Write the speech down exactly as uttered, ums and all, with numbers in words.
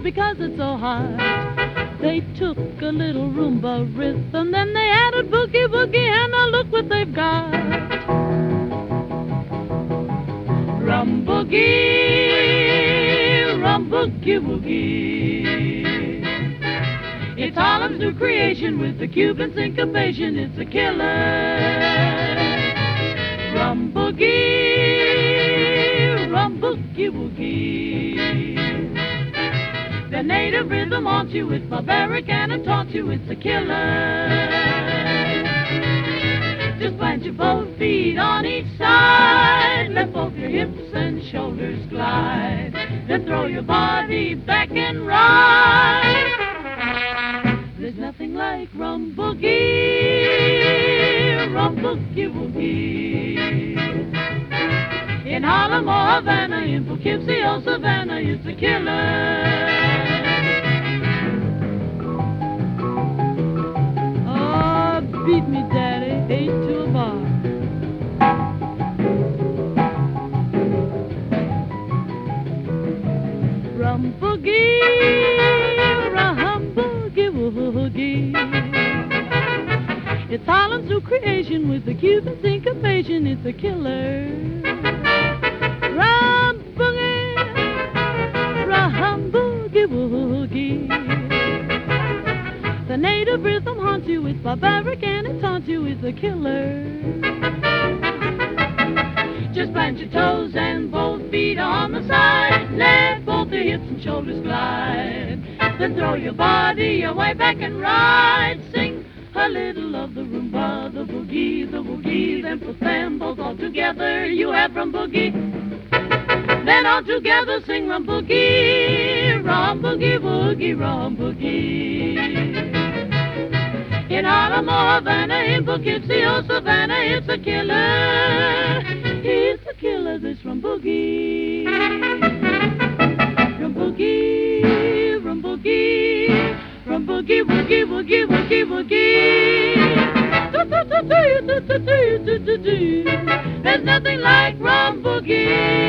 because it's so hot. They took a little rumba rhythm, then they added boogie woogie, and now look what they've got. Rum boogie, rum boogie woogie. It's Harlem's new creation with the Cuban syncopation. It's a killer. Rum boogie, rum boogie woogie. The native rhythm haunts you, it's barbaric and it taunts you, it's a killer. Just plant your both feet on each side, let both your hips and shoulders glide, then throw your body back and ride. There's nothing like rum boogie, rum boogie woogie. In Harlem or Havana, in Poughkeepsie or Savannah, it's a killer. Oh, beat me, Daddy, eight to a bar. Rum boogie, rum boogie woogie. It's Harlem's new creation with the Cuban syncopation. It's a killer. Rum boogie, rum boogie woogie. The native rhythm haunts you. It's barbaric and it taunts you. It's a killer. Just plant your toes and both feet on the side. Let both your hips and shoulders glide. Then throw your body away back and ride. Sing a little of the rumba, the boogie, the woogie. Then put them both all together. You have rum boogie. Then all together sing rum boogie, rum boogie woogie, rum boogie. In Harlem or Havana, in Poughkeepsie or Savannah, it's a killer. It's a killer, this rum boogie. Rum boogie, rum boogie, rum boogie, woogie, woogie, woogie, woogie. There's nothing like rum boogie.